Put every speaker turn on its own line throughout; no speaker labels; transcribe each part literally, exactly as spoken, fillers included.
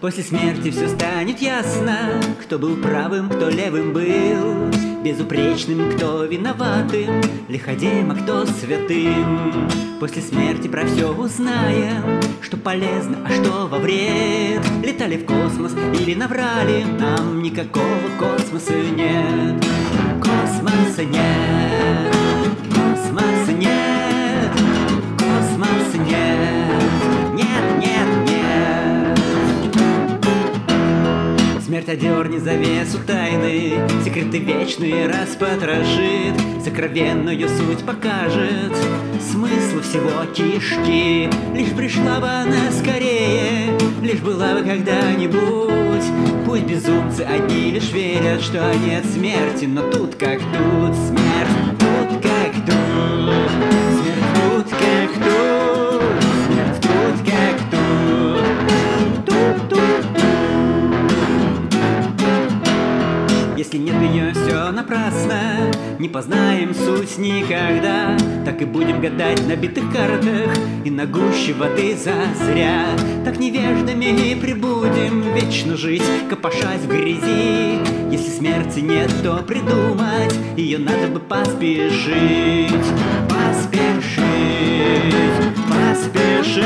После смерти все станет ясно, кто был правым, кто левым был, безупречным, кто виноватым, лиходеем, а кто святым. После смерти про все узнаем, что полезно, а что во вред. Летали в космос или наврали, нам никакого космоса нет. Космоса нет, космоса нет, космоса нет, нет, нет, нет. Смерть одернет завесу тайны, секреты вечные распотрошит, сокровенную суть покажет, смысл всего кишки. Лишь пришла бы она скорее, лишь была бы когда-нибудь. Пусть безумцы одни лишь верят, что нет смерти, но тут как тут, смерть тут как тут, смерть тут как тут, смерть тут как тут, тут, тут, тут. Если нет ее, все напрасно, не познаем суть никогда. Так и будем гадать на битых картах и на гуще воды зазря. Так невеждами и прибудем вечно жить, копошась в грязи. Если смерти нет, то придумать ее надо бы поспешить. Поспешить, поспешить,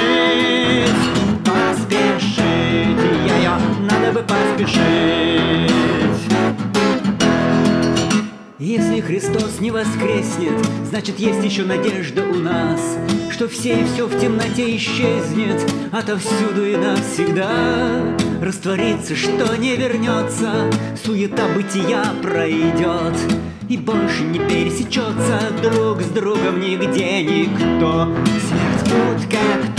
поспешить. Ее надо бы поспешить. Если Христос не воскреснет, значит есть еще надежда у нас, что все и все в темноте исчезнет отовсюду и навсегда. Растворится, что не вернется, суета бытия пройдет, и больше не пересечется друг с другом нигде никто. Смерть тут как